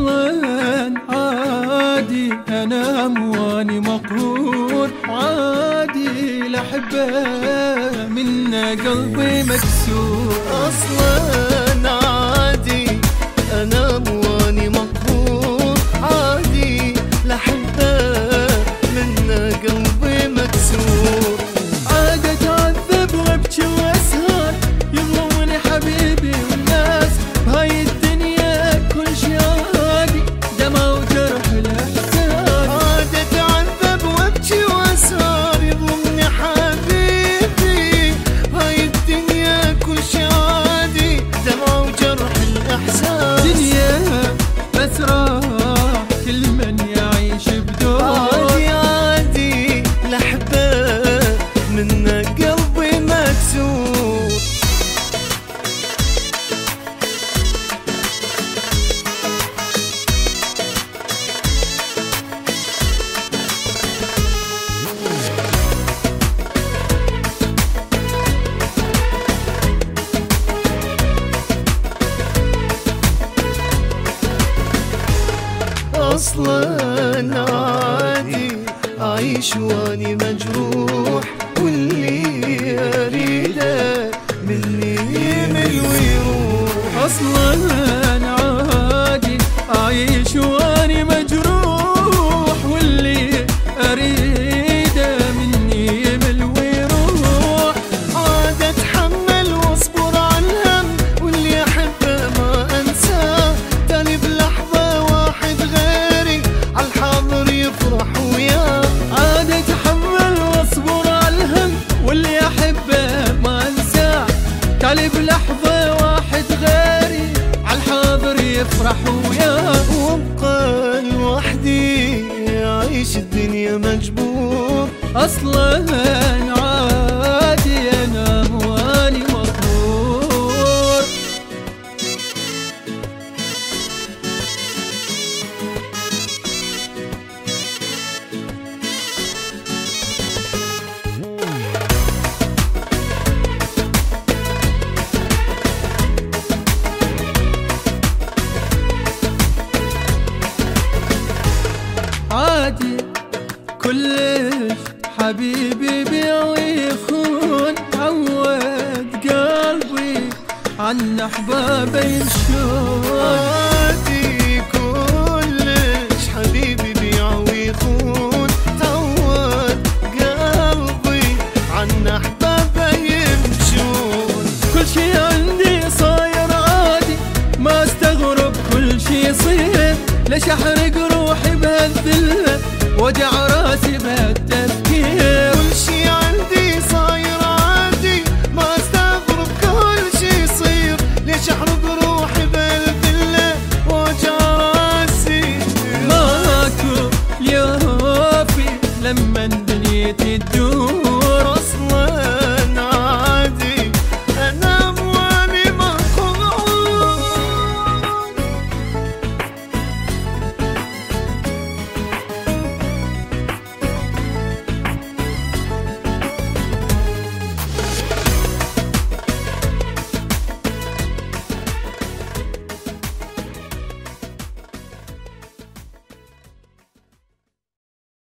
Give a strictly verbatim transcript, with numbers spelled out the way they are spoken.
أصلا عادي أنام واني مقهور، عادي لأحبه من قلبي مكسور. أصلا عادي أنام واني مقهور، عادي لأحبه من قلبي مكسور. عاد أتعذب وأبكي وأسهر، يظلمني حبيبي والناس بهاي الدنيا كل شي عادي، دمع وجرح الإحساس. عاد أتعذب وأبكي وأسهر، يظلمني حبيبي بهاي الدنيا كل شي عادي، دمع وجرح الإحساس. دنيا بس راح كل من يعيش بدور، عادي عادي لأحبه من قلبي مكسور. أصلا عادي أعيش واني مجروح، واللي أريده مني يمل ويروح. أصلا عادي أعيش واني مجروح، واللي أريده مني يمل ويروح. عاد أتحمل وأصبر على الهم، واللي أحبه ما أنساه، تاني بلحظة واحد غيري عالحاضر يفرح وياه. عاد أتحمل وأصبر على الهم، واللي أحبه ما أنساه، تالي بلحظة واحد غيري عالحاضر يفرح وياه. وابقى لوحدي أعيش الدنيا مجبور. أصلا عادي أنام واني مقهور. عادي كلش حبيبي بيع ويخون، عود قلبي عن أحبابه يمشون. عادي كلش حبيبي بيع ويخون، تعود قلبي عن أحبابه يمشون. كل شي عندي صاير عادي، ما استغرب كل شي يصير، ليش أحرق روحي بهالذلة وجع راسي بهالتفكير. كل شي عندي صاير عادي، ما استغرب كل شي يصير، ليش احرق روحي بهالذلة وجع راسي. ماكو يوفي لما دنيتي تدور،